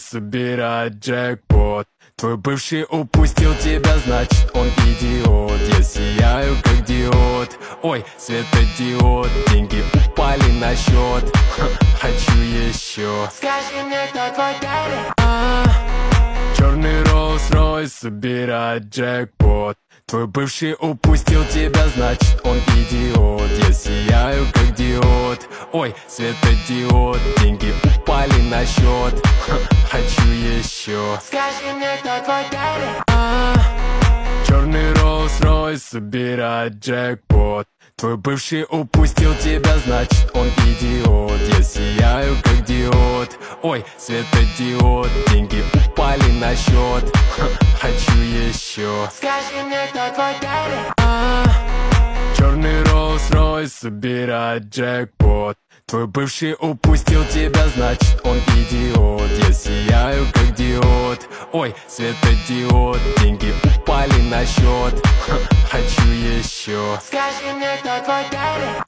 собирать джекпот. Твой бывший упустил тебя, значит он идиот. Я сияю как диод, ой, светодиод. Деньги упали на счет, хочу еще. Скажи мне, кто твой daddy? Черный Rolls-Royce собирать джекпот. Твой бывший упустил тебя, значит он идиот. Я сияю как диод, ой, светодиод. Деньги упали на счет, хочу еще. Скажи мне, кто твой daddy? Черный Rolls-Royce собирать джекпот. Твой бывший упустил тебя, значит он идиот. Я сияю как диод, ой, светодиод. Деньги упали на счет, хочу еще. Скажи мне, кто твой daddy? Черный Rolls-Royce собирать джекпот. Твой бывший упустил тебя, значит он идиот. Я сияю как диод, ой, светодиод. Деньги упали на счет, хочу еще. Скажи мне, кто твой daddy?